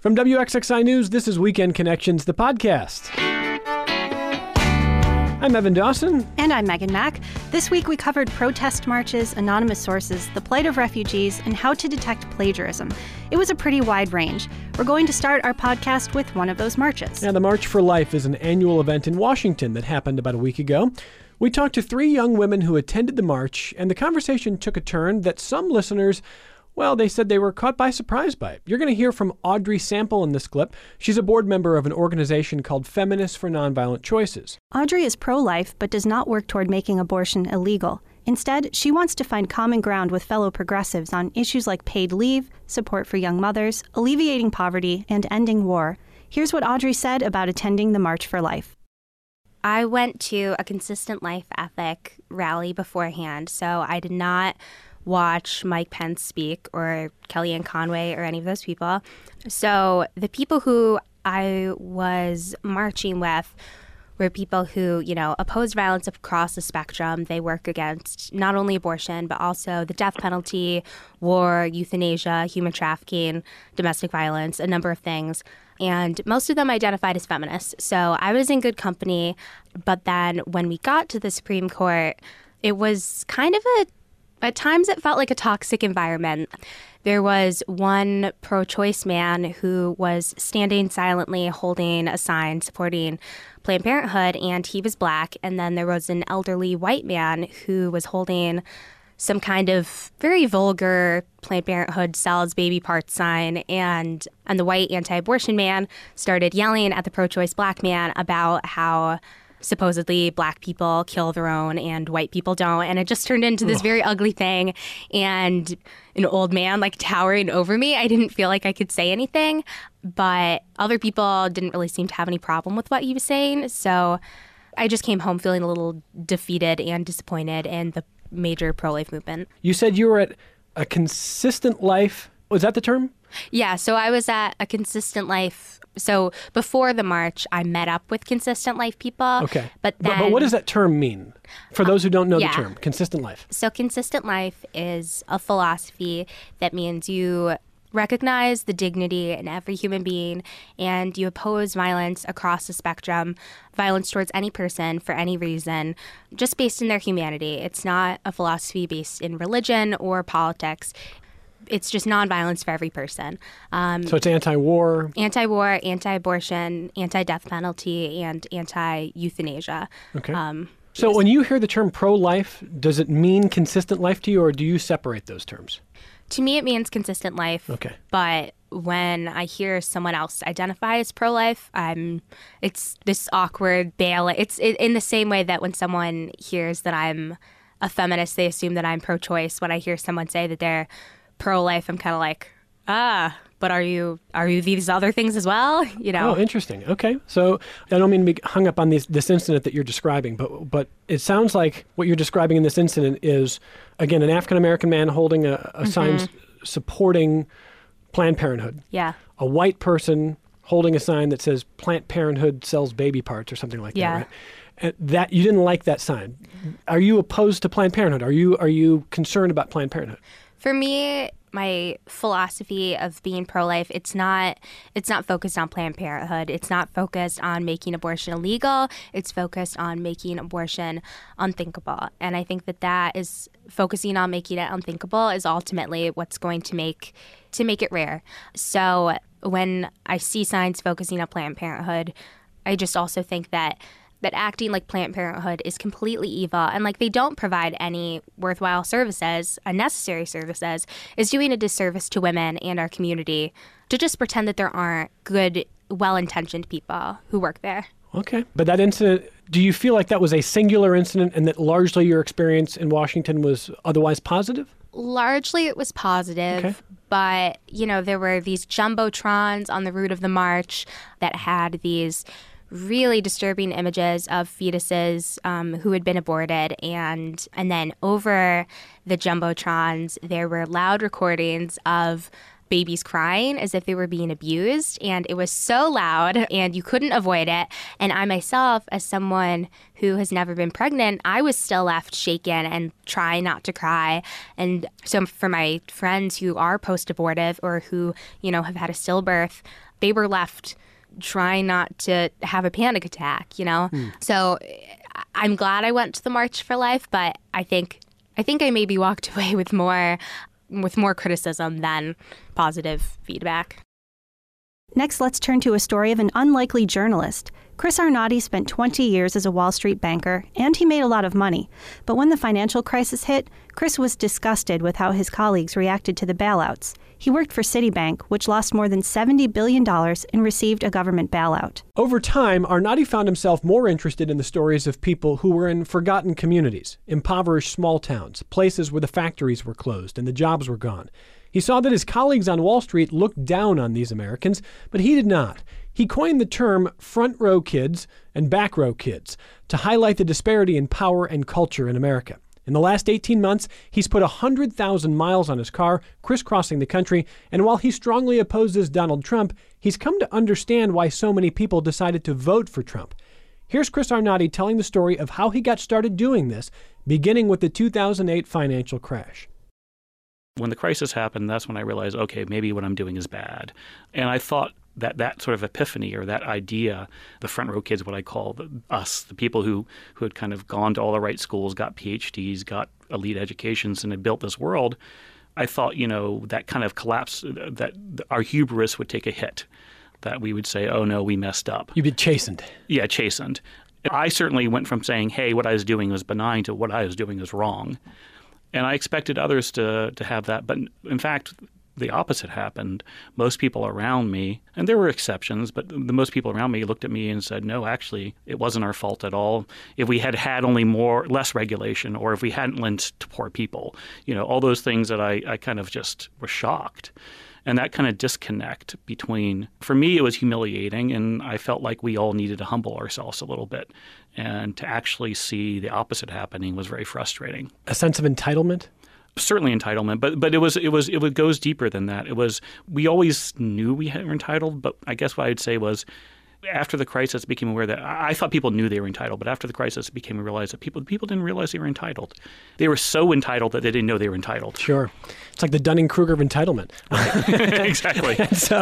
From WXXI News, this is Weekend Connections, the podcast. I'm Evan Dawson. And I'm Megan Mack. This week we covered protest marches, anonymous sources, the plight of refugees, and how to detect plagiarism. It was a pretty wide range. We're going to start our podcast with one of those marches. Yeah, the March for Life is an annual event in Washington that happened about a week ago. We talked to three young women who attended the march, and the conversation took a turn that some listeners, well, they said they were caught by surprise by it. You're going to hear from Audrey Sample in this clip. She's a board member of an organization called Feminists for Nonviolent Choices. Audrey is pro-life, but does not work toward making abortion illegal. Instead, she wants to find common ground with fellow progressives on issues like paid leave, support for young mothers, alleviating poverty, and ending war. Here's what Audrey said about attending the March for Life. I went to a Consistent Life Ethic rally beforehand, so I did not watch Mike Pence speak or Kellyanne Conway or any of those people. So the people who I was marching with were people who, oppose violence across the spectrum. They work against not only abortion, but also the death penalty, war, euthanasia, human trafficking, domestic violence, a number of things. And most of them identified as feminists. So I was in good company. But then when we got to the Supreme Court, it was kind of at times it felt like a toxic environment. There was one pro-choice man who was standing silently holding a sign supporting Planned Parenthood, and he was black. And then there was an elderly white man who was holding some kind of very vulgar Planned Parenthood sells baby parts sign. And the white anti-abortion man started yelling at the pro-choice black man about how supposedly black people kill their own and white people don't. And it just turned into this very ugly thing. And an old man towering over me, I didn't feel like I could say anything. But other people didn't really seem to have any problem with what he was saying. So I just came home feeling a little defeated and disappointed in the major pro-life movement. You said you were at a Consistent Life. Was that the term? Yeah, so I was at a Consistent Life. So before the march, I met up with Consistent Life people. Okay. But what does that term mean? For those who don't know the term, Consistent Life. So Consistent Life is a philosophy that means you recognize the dignity in every human being and you oppose violence across the spectrum, violence towards any person for any reason, just based in their humanity. It's not a philosophy based in religion or politics. It's just nonviolence for every person. So it's anti-war? Anti-war, anti-abortion, anti-death penalty, and anti-euthanasia. Okay. So when you hear the term pro-life, does it mean consistent life to you, or do you separate those terms? To me, it means consistent life. Okay. But when I hear someone else identify as pro-life, it's this awkward balance. It's in the same way that when someone hears that I'm a feminist, they assume that I'm pro-choice. When I hear someone say that they're pro-life, I'm kind of like, but are you these other things as well? Oh, interesting. Okay. So I don't mean to be hung up on this incident that you're describing, but it sounds like what you're describing in this incident is, again, an African-American man holding a sign supporting Planned Parenthood. Yeah. A white person holding a sign that says Planned Parenthood sells baby parts or something like that, right? And that you didn't like that sign. Are you opposed to Planned Parenthood? Are you concerned about Planned Parenthood? For me, my philosophy of being pro-life, it's not focused on Planned Parenthood. It's not focused on making abortion illegal. It's focused on making abortion unthinkable. And I think that is focusing on making it unthinkable is ultimately what's going to make it rare. So when I see signs focusing on Planned Parenthood, I just also think that acting like Planned Parenthood is completely evil and they don't provide any worthwhile services, unnecessary services, is doing a disservice to women and our community to just pretend that there aren't good, well-intentioned people who work there. Okay. But that incident, do you feel like that was a singular incident and that largely your experience in Washington was otherwise positive? Largely it was positive, okay. But, there were these jumbotrons on the route of the march that had these really disturbing images of fetuses who had been aborted. And then over the jumbotrons, there were loud recordings of babies crying as if they were being abused. And it was so loud and you couldn't avoid it. And I myself, as someone who has never been pregnant, I was still left shaken and trying not to cry. And so for my friends who are post-abortive or who, have had a stillbirth, they were left trying not to have a panic attack, you know? So I'm glad I went to the March for Life, but I think I maybe walked away with more criticism than positive feedback. Next, let's turn to a story of an unlikely journalist. Chris Arnade spent 20 years as a Wall Street banker, and he made a lot of money. But when the financial crisis hit, Chris was disgusted with how his colleagues reacted to the bailouts. He worked for Citibank, which lost more than $70 billion and received a government bailout. Over time, Arnade found himself more interested in the stories of people who were in forgotten communities, impoverished small towns, places where the factories were closed and the jobs were gone. He saw that his colleagues on Wall Street looked down on these Americans, but he did not. He coined the term front row kids and back row kids to highlight the disparity in power and culture in America. In the last 18 months, he's put 100,000 miles on his car, crisscrossing the country, and while he strongly opposes Donald Trump, he's come to understand why so many people decided to vote for Trump. Here's Chris Arnade telling the story of how he got started doing this, beginning with the 2008 financial crash. When the crisis happened, that's when I realized, okay, maybe what I'm doing is bad. And I thought that sort of epiphany or that idea, the front row kids, what I call us, the people who had kind of gone to all the right schools, got PhDs, got elite educations, and had built this world, I thought, that kind of collapse, that our hubris would take a hit, that we would say, oh, no, we messed up. You'd be chastened. Yeah, chastened. I certainly went from saying, hey, what I was doing was benign to what I was doing was wrong. And I expected others to have that. But in fact, the opposite happened. Most people around me, and there were exceptions, but the most people around me looked at me and said, no, actually, it wasn't our fault at all. If we had only less regulation, or if we hadn't lent to poor people, all those things that I kind of just was shocked. And that kind of disconnect between, for me, it was humiliating, and I felt like we all needed to humble ourselves a little bit. And to actually see the opposite happening was very frustrating. A sense of entitlement? Certainly entitlement, but it goes deeper than that. We always knew we were entitled, but I guess what I'd say was, after the crisis, became aware that I thought people knew they were entitled, but after the crisis, it became realized that people didn't realize they were entitled. They were so entitled that they didn't know they were entitled. Sure. It's like the Dunning-Kruger of entitlement. Exactly.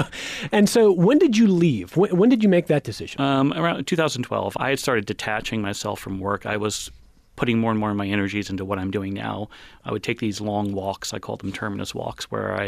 And so when did you leave? When did you make that decision? Around 2012. I had started detaching myself from work. I was putting more and more of my energies into what I'm doing now. I would take these long walks. I call them terminus walks,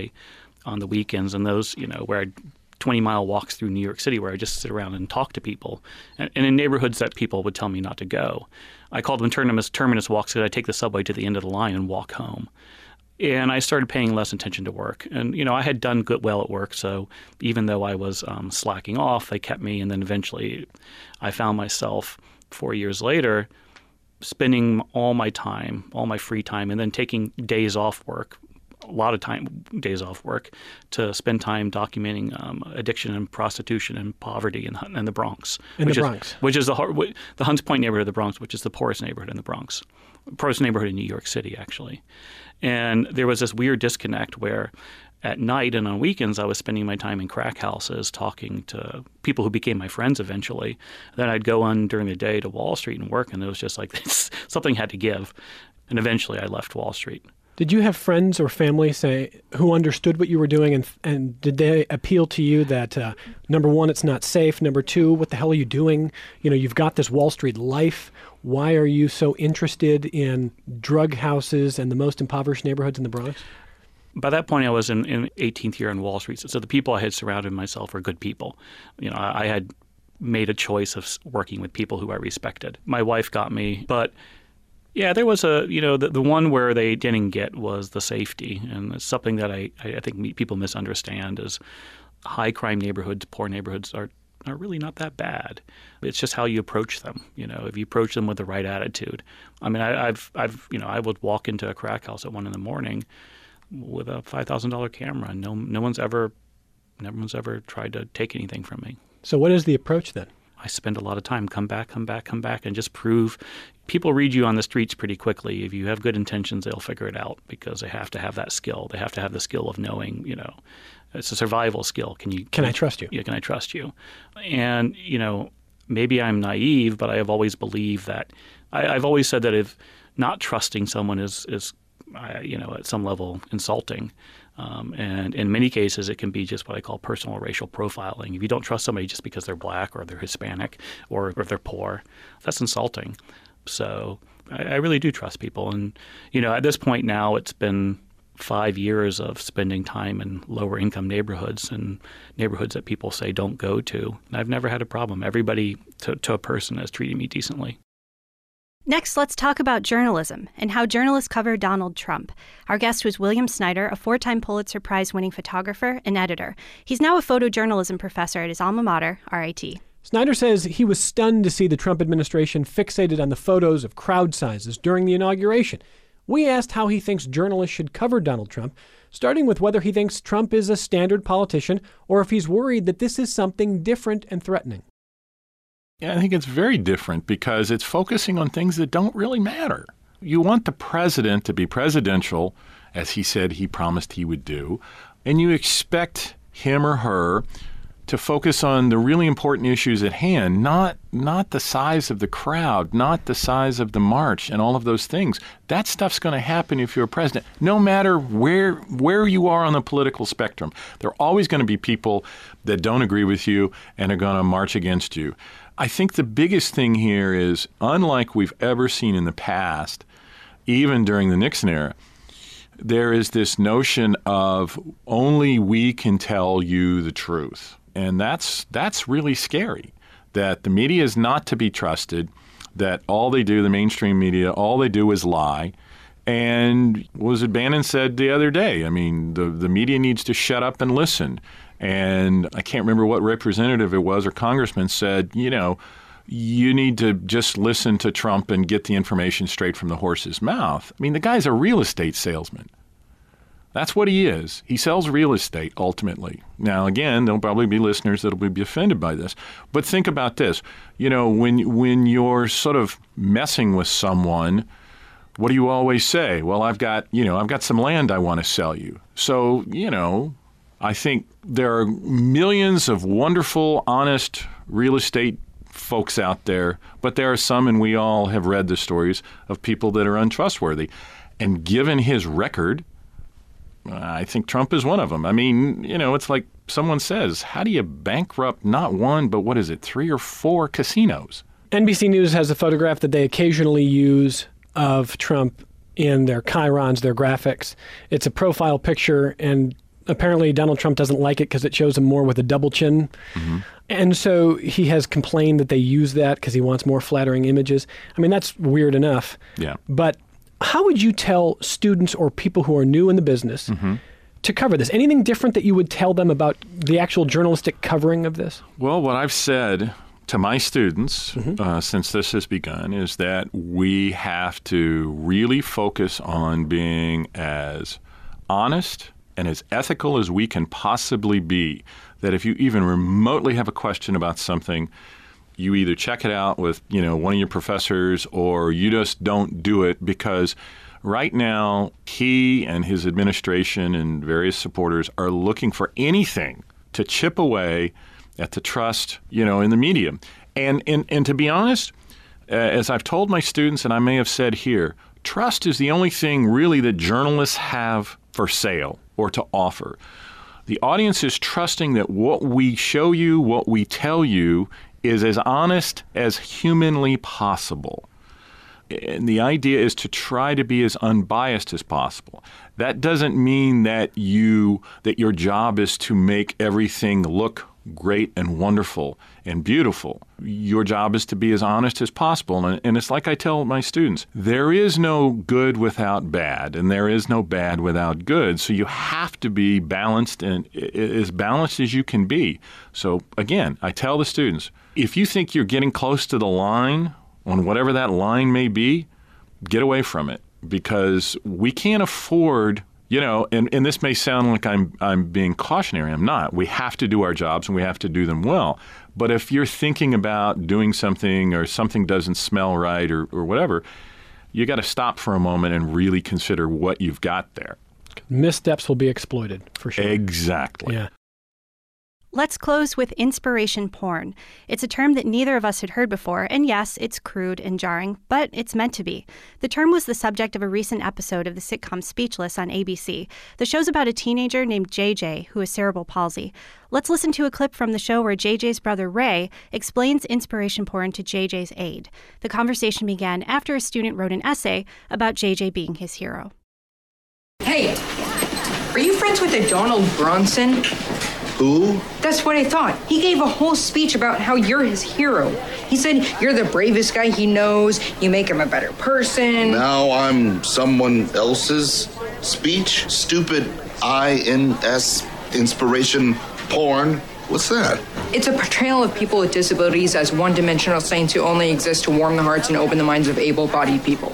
on the weekends, and those, where I'd 20-mile walks through New York City where I just sit around and talk to people, and in neighborhoods that people would tell me not to go. I called them terminus walks because I take the subway to the end of the line and walk home. And I started paying less attention to work. And, I had done well at work, so even though I was slacking off, they kept me. And then eventually I found myself 4 years later spending all my free time, and then taking days off work, a lot of days off work, to spend time documenting addiction and prostitution and poverty in the Bronx. Which is the Hunts Point neighborhood of the Bronx, which is the poorest neighborhood in the Bronx. Poorest neighborhood in New York City, actually. And there was this weird disconnect where at night and on weekends I was spending my time in crack houses talking to people who became my friends eventually. Then I'd go on during the day to Wall Street and work, and it was just like something had to give. And eventually I left Wall Street. Did you have friends or family who understood what you were doing, and did they appeal to you that, number one, it's not safe, number two, what the hell are you doing? You've got this Wall Street life. Why are you so interested in drug houses and the most impoverished neighborhoods in the Bronx? By that point, I was in 18th year on Wall Street, so the people I had surrounded myself were good people. I had made a choice of working with people who I respected. My wife got me, but yeah, there was the one where they didn't get was the safety. And it's something that I think people misunderstand is high crime neighborhoods, poor neighborhoods are really not that bad. It's just how you approach them. If you approach them with the right attitude. I mean, I would walk into a crack house at 1 a.m. with a $5,000 camera, and no one's ever tried to take anything from me. So what is the approach then? I spend a lot of time, come back, and just prove. People read you on the streets pretty quickly. If you have good intentions, they'll figure it out because they have to have that skill. They have to have the skill of knowing, it's a survival skill. Can I trust you? Yeah, can I trust you? And, maybe I'm naive, but I have always believed that. I've always said that if not trusting someone is at some level insulting, And in many cases, it can be just what I call personal racial profiling. If you don't trust somebody just because they're black or they're Hispanic or if they're poor, that's insulting. So I really do trust people. And, at this point now, it's been 5 years of spending time in lower income neighborhoods and neighborhoods that people say don't go to. And I've never had a problem. Everybody to a person has treated me decently. Next, let's talk about journalism and how journalists cover Donald Trump. Our guest was William Snyder, a 4-time Pulitzer Prize-winning photographer and editor. He's now a photojournalism professor at his alma mater, RIT. Snyder says he was stunned to see the Trump administration fixated on the photos of crowd sizes during the inauguration. We asked how he thinks journalists should cover Donald Trump, starting with whether he thinks Trump is a standard politician or if he's worried that this is something different and threatening. Yeah, I think it's very different because it's focusing on things that don't really matter. You want the president to be presidential, as he said he promised he would do, and you expect him or her to focus on the really important issues at hand, not the size of the crowd, not the size of the march and all of those things. That stuff's going to happen if you're a president, no matter where you are on the political spectrum. There are always going to be people that don't agree with you and are going to march against you. I think the biggest thing here is, unlike we've ever seen in the past, even during the Nixon era, there is this notion of only we can tell you the truth. And that's really scary, that the media is not to be trusted, that all they do, the mainstream media, all they do is lie. And what was it Bannon said the other day? I mean, the media needs to shut up and listen. And I can't remember what representative it was or congressman said, you need to just listen to Trump and get the information straight from the horse's mouth. I mean, the guy's a real estate salesman. That's what he is. He sells real estate, ultimately. Now, again, there'll probably be listeners that'll be offended by this. But think about this. When you're sort of messing with someone, what do you always say? Well, I've got some land I want to sell you. So, I think there are millions of wonderful, honest real estate folks out there, but there are some, and we all have read the stories of people that are untrustworthy. And given his record, I think Trump is one of them. I mean, it's like someone says, how do you bankrupt not one, but 3 or 4 casinos? NBC News has a photograph that they occasionally use of Trump in their chyrons, their graphics. It's a profile picture, and apparently Donald Trump doesn't like it because it shows him more with a double chin. Mm-hmm. And so he has complained that they use that because he wants more flattering images. I mean, that's weird enough. Yeah. But how would you tell students or people who are new in the business to cover this? Anything different that you would tell them about the actual journalistic covering of this? Well, what I've said to my students since this has begun is that we have to really focus on being as honest and as ethical as we can possibly be. That if you even remotely have a question about something, you either check it out with, one of your professors, or you just don't do it, because right now he and his administration and various supporters are looking for anything to chip away at the trust, in the media. And to be honest, as I've told my students, and I may have said here, trust is the only thing really that journalists have for sale or to offer. The audience is trusting that what we show you, what we tell you, is as honest as humanly possible. And the idea is to try to be as unbiased as possible. That doesn't mean that your job is to make everything look great and wonderful and beautiful. Your job is to be as honest as possible. And it's like I tell my students, there is no good without bad, and there is no bad without good. So you have to be balanced, and as balanced as you can be. So again, I tell the students, if you think you're getting close to the line, on whatever that line may be, get away from it, because we can't afford, and this may sound like I'm being cautionary. I'm not. We have to do our jobs, and we have to do them well. But if you're thinking about doing something, or something doesn't smell right, or whatever, you got to stop for a moment and really consider what you've got there. Missteps will be exploited, for sure. Exactly. Yeah. Let's close with inspiration porn. It's a term that neither of us had heard before, and yes, it's crude and jarring, but it's meant to be. The term was the subject of a recent episode of the sitcom Speechless on ABC. The show's about a teenager named JJ who has cerebral palsy. Let's listen to a clip from the show where JJ's brother Ray explains inspiration porn to JJ's aide. The conversation began after a student wrote an essay about JJ being his hero. Hey, are you friends with a Donald Bronson? Who? That's what I thought. He gave a whole speech about how you're his hero. He said you're the bravest guy he knows, you make him a better person. Now I'm someone else's speech? Stupid INS inspiration porn? What's that? It's a portrayal of people with disabilities as one-dimensional saints who only exist to warm the hearts and open the minds of able-bodied people.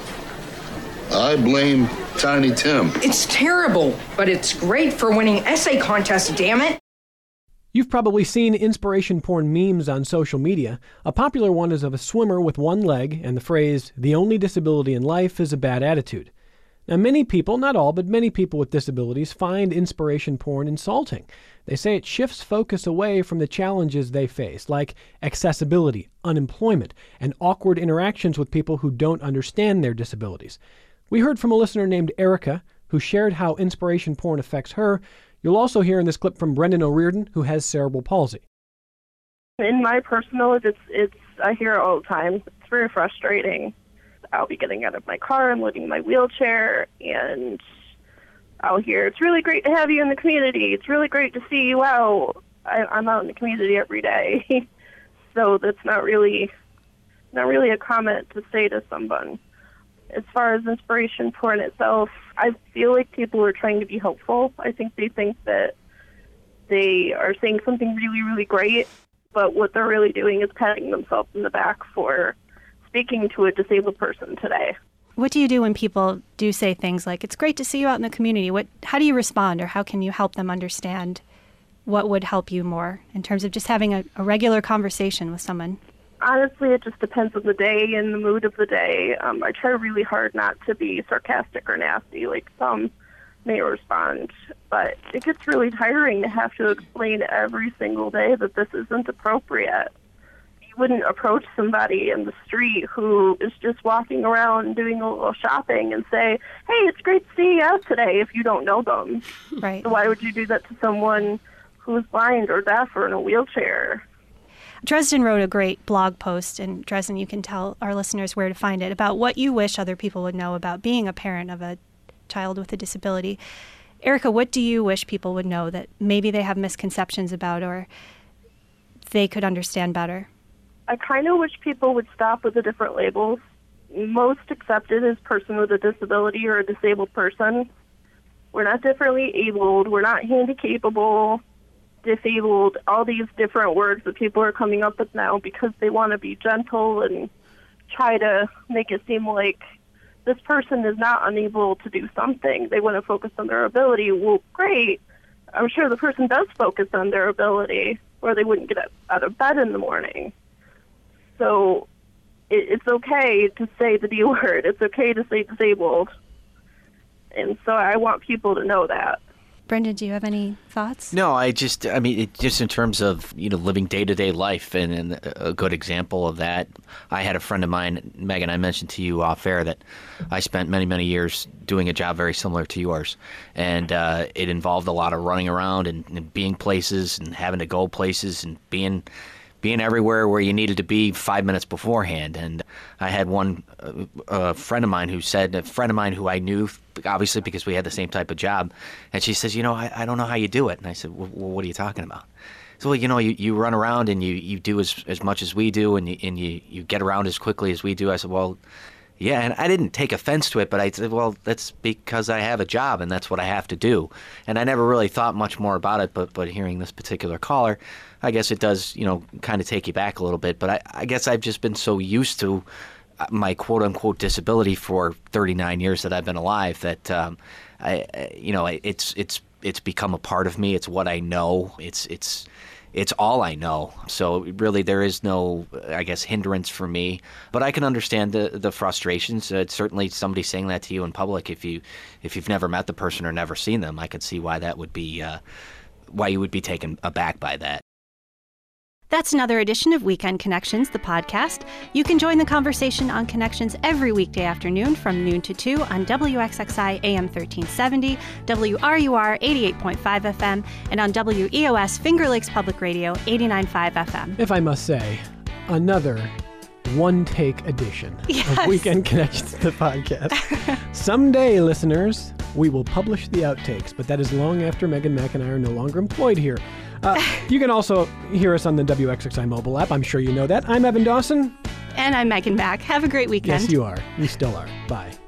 I blame Tiny Tim. It's terrible, but it's great for winning essay contests, damn it. You've probably seen inspiration porn memes on social media. A popular one is of a swimmer with one leg and the phrase, "The only disability in life is a bad attitude." Now, many people, not all, but many people with disabilities find inspiration porn insulting. They say it shifts focus away from the challenges they face, like accessibility, unemployment, and awkward interactions with people who don't understand their disabilities. We heard from a listener named Erica, who shared how inspiration porn affects her. You'll also hear in this clip from Brendan O'Riordan, who has cerebral palsy. In my personal, I hear it all the time. It's very frustrating. I'll be getting out of my car and loading my wheelchair, and I'll hear, "It's really great to have you in the community. It's really great to see you out." I'm out in the community every day, so that's not really a comment to say to someone. As far as inspiration porn itself, I feel like people are trying to be helpful. I think they think that they are saying something really, really great, but what they're really doing is patting themselves in the back for speaking to a disabled person today. What do you do when people do say things like, "It's great to see you out in the community"? How do you respond, or how can you help them understand what would help you more in terms of just having a regular conversation with someone? Honestly, it just depends on the day and the mood of the day. I try really hard not to be sarcastic or nasty like some may respond, but it gets really tiring to have to explain every single day that this isn't appropriate. You wouldn't approach somebody in the street who is just walking around doing a little shopping and say, "Hey, it's great to see you out today," if you don't know them. Right. So why would you do that to someone who's blind or deaf or in a wheelchair? Dresden wrote a great blog post, and Dresden, you can tell our listeners where to find it, about what you wish other people would know about being a parent of a child with a disability. Erica, what do you wish people would know that maybe they have misconceptions about or they could understand better? I kind of wish people would stop with the different labels. Most accepted is person with a disability or a disabled person. We're not differently abled. We're not handicapable, disabled, all these different words that people are coming up with now because they want to be gentle and try to make it seem like this person is not unable to do something. They want to focus on their ability. Well, great. I'm sure the person does focus on their ability, or they wouldn't get out of bed in the morning. So it's okay to say the D word. It's okay to say disabled. And so I want people to know that. Brendan, do you have any thoughts? No, just in terms of, living day-to-day life, and a good example of that, I had a friend of mine, Megan, I mentioned to you off air that I spent many, many years doing a job very similar to yours, and it involved a lot of running around and being places and having to go places and being everywhere where you needed to be 5 minutes beforehand. And I had one friend of mine who I knew, obviously because we had the same type of job, and she says, I don't know how you do it. And I said, well, what are you talking about? So, you run around and you do as much as we do, and you get around as quickly as we do. I said, well, yeah, and I didn't take offense to it, but I said, well, that's because I have a job and that's what I have to do. And I never really thought much more about it, but hearing this particular caller, I guess it does, kind of take you back a little bit. But I guess I've just been so used to my quote-unquote disability for 39 years that I've been alive that, it's become a part of me. It's what I know. It's all I know. So really there is no, I guess, hindrance for me. But I can understand the frustrations. It's certainly somebody saying that to you in public, if you've never met the person or never seen them, I could see why that would be, why you would be taken aback by that. That's another edition of Weekend Connections, the podcast. You can join the conversation on Connections every weekday afternoon from noon to 2 on WXXI AM 1370, WRUR 88.5 FM, and on WEOS Finger Lakes Public Radio 89.5 FM. If I must say, another one-take edition of Weekend Connections, the podcast. Someday, listeners, we will publish the outtakes, but that is long after Megan Mack and I are no longer employed here. You can also hear us on the WXXI mobile app. I'm sure you know that. I'm Evan Dawson. And I'm Megan Mack. Have a great weekend. Yes, you are. You still are. Bye.